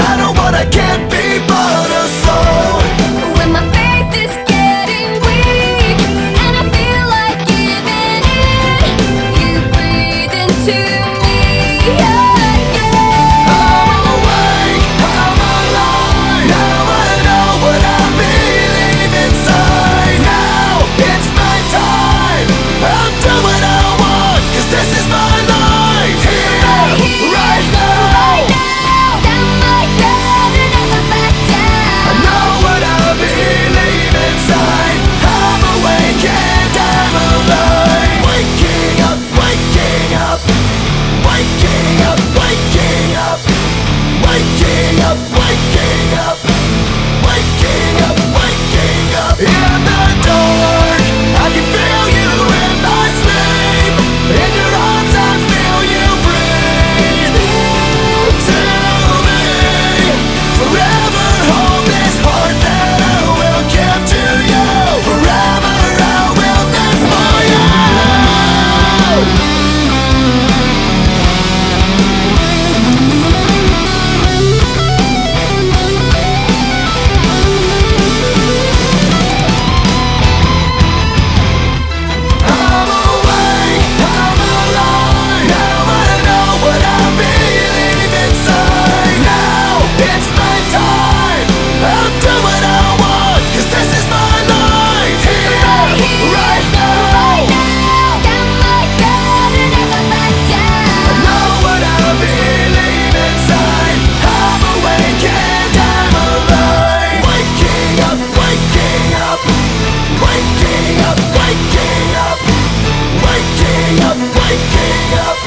I know what I can't be, but a soul. When my faith is getting weak and I feel like giving in, you breathe into me again. I'm awake, I'm alive. Now I know what I believe inside. Now it's my time. I'll do what I want, 'cause this is my life. Here, right now. Stand like that and never back down. I know what I believe inside. I'm awake and I'm alive. Waking up, waking up. Waking up, waking up. Waking up, waking up. Waking up, waking up. In the dark, I can feel you in my sleep. In your arms, I feel you breathe into me. Forever hold this heart that I will give to you. Forever I will live for you. I'm awake, I'm alive. Now I know what I believe inside. Now it's my time. I'll do what I want, 'cause this is my life. Here, right now. Stand like that and never back down. I know what I believe inside. I'm awake and I'm alive. Waking up, waking up. Waking up, waking up. Waking up, waking up.